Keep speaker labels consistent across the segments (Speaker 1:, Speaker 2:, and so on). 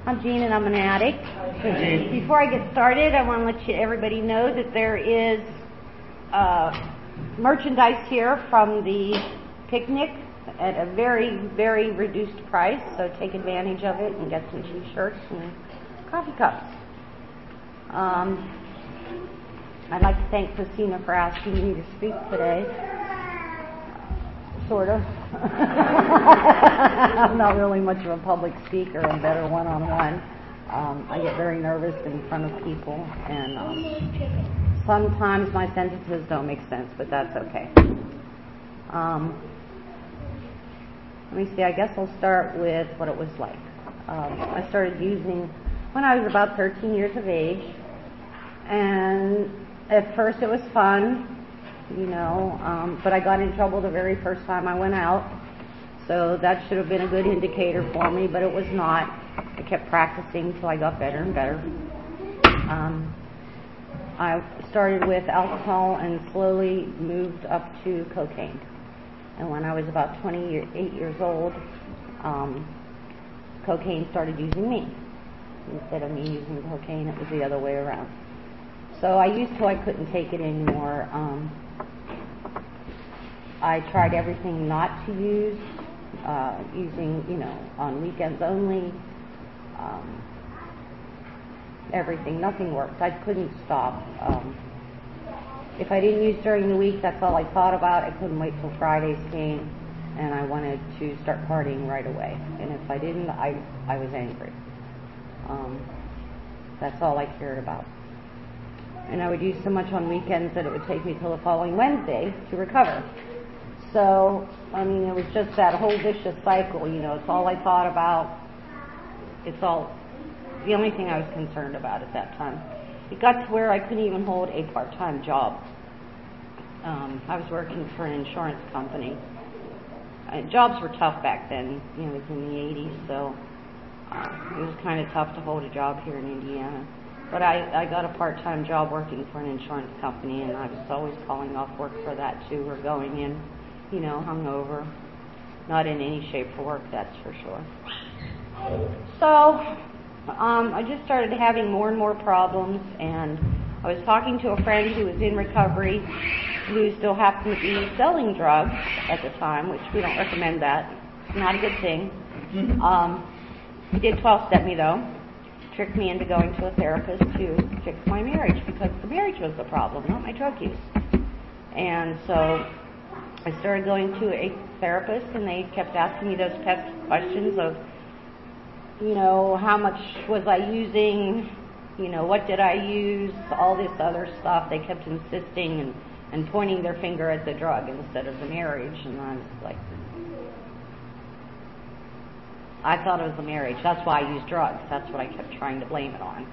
Speaker 1: I'm Jean, and I'm an addict.
Speaker 2: Hey, Jean.
Speaker 1: Before I get started, I want to let everybody know that there is merchandise here from the picnic at a very, very reduced price, so take advantage of it and get some t-shirts and coffee cups. I'd like to thank Christina for asking me to speak today. Sort of. I'm not really much of a public speaker. I'm better one-on-one. I get very nervous in front of people, and sometimes my sentences don't make sense, but that's okay. Let me see, I guess I'll start with what it was like. I started using when I was about 13 years of age, and at first it was fun, but I got in trouble the very first time I went out, so that should have been a good indicator for me, but it was not. I kept practicing till I got better and better. I started with alcohol and slowly moved up to cocaine. And when I was about 28 years old, cocaine started using me. Instead of me using cocaine, it was the other way around. So I used till I couldn't take it anymore. I tried everything not to use, using, on weekends only. Everything, nothing worked. I couldn't stop. If I didn't use during the week, that's all I thought about. I couldn't wait till Fridays came, and I wanted to start partying right away. And if I didn't, I was angry. That's all I cared about. And I would use so much on weekends that it would take me till the following Wednesday to recover. So, it was just that whole vicious cycle, it's all I thought about. It's all the only thing I was concerned about at that time. It got to where I couldn't even hold a part-time job. I was working for an insurance company. Jobs were tough back then, it was in the 80s, so it was kind of tough to hold a job here in Indiana. But I got a part-time job working for an insurance company, and I was always calling off work for that too, or going in, hungover. Not in any shape for work, that's for sure. So I just started having more and more problems, and I was talking to a friend who was in recovery, who still happened to be selling drugs at the time, which we don't recommend that. It's not a good thing. He did 12-step me, though. Tricked me into going to a therapist to fix my marriage, because the marriage was the problem, not my drug use. And so I started going to a therapist, and they kept asking me those pest questions of, how much was I using, what did I use, all this other stuff. They kept insisting and pointing their finger at the drug instead of the marriage, and I was like, I thought it was the marriage. That's why I used drugs. That's what I kept trying to blame it on,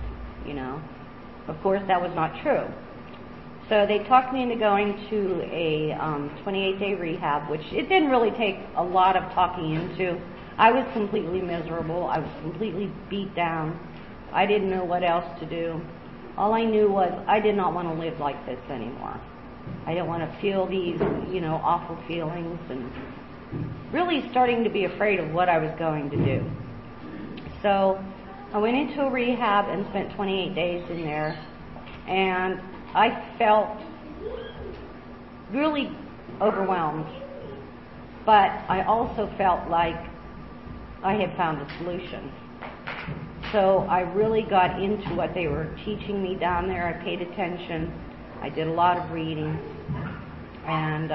Speaker 1: Of course, that was not true. So they talked me into going to a 28-day rehab, which it didn't really take a lot of talking into. I was completely miserable. I was completely beat down. I didn't know what else to do. All I knew was I did not want to live like this anymore. I didn't want to feel these, awful feelings, and really starting to be afraid of what I was going to do. So I went into a rehab and spent 28 days in there, and I felt really overwhelmed, but I also felt like I had found a solution. So I really got into what they were teaching me down there. I paid attention. I did a lot of reading, and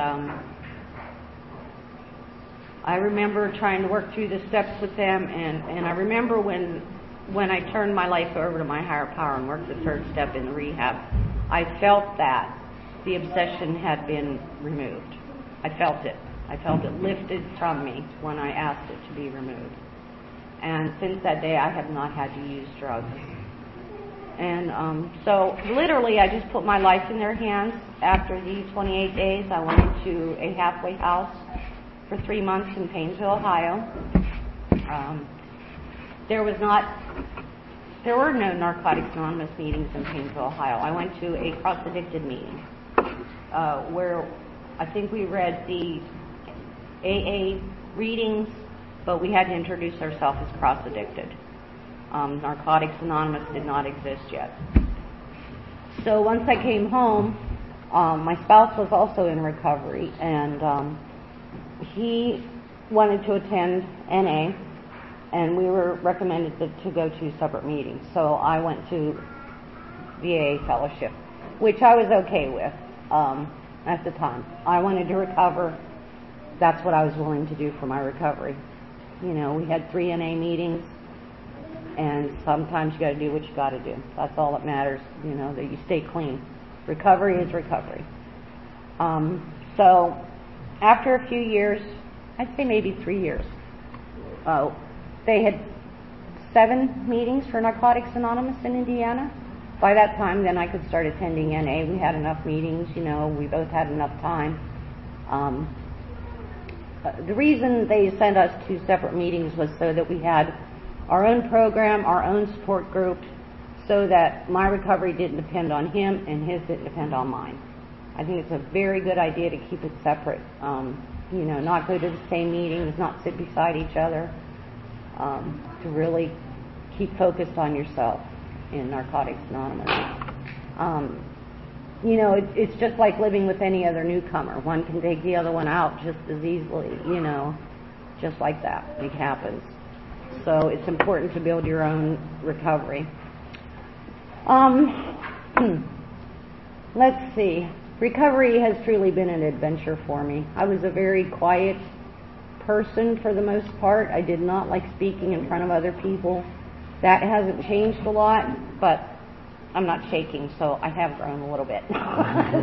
Speaker 1: I remember trying to work through the steps with them, and I remember when I turned my life over to my higher power and worked the third step in the rehab, I felt that the obsession had been removed. I felt it. I felt it lifted from me when I asked it to be removed. And since that day, I have not had to use drugs. And so literally, I just put my life in their hands. After the 28 days, I went into a halfway house for 3 months in Painesville, Ohio. There were no Narcotics Anonymous meetings in Painesville, Ohio. I went to a cross-addicted meeting where I think we read the AA readings, but we had to introduce ourselves as cross-addicted. Narcotics Anonymous did not exist yet. So once I came home, my spouse was also in recovery, and he wanted to attend NA, and we were recommended to go to separate meetings. So I went to VA fellowship, which I was okay with at the time. I wanted to recover. That's what I was willing to do for my recovery. You know, we had 3 NA meetings, and sometimes you got to do what you got to do. That's all that matters, you know, that you stay clean. Recovery is recovery. So after a few years, I'd say maybe 3 years, they had 7 meetings for Narcotics Anonymous in Indiana. By that time, then I could start attending NA. We had enough meetings, you know, we both had enough time. The reason they sent us to separate meetings was so that we had our own program, our own support group, so that my recovery didn't depend on him and his didn't depend on mine. I think it's a very good idea to keep it separate. You know, not go to the same meetings, not sit beside each other, to really keep focused on yourself in Narcotics Anonymous. You know, it's just like living with any other newcomer. One can take the other one out just as easily, you know, just like that. It happens. So it's important to build your own recovery. Let's see. Recovery has truly been an adventure for me. I was a very quiet person for the most part. I did not like speaking in front of other people. That hasn't changed a lot, but I'm not shaking, so I have grown a little bit.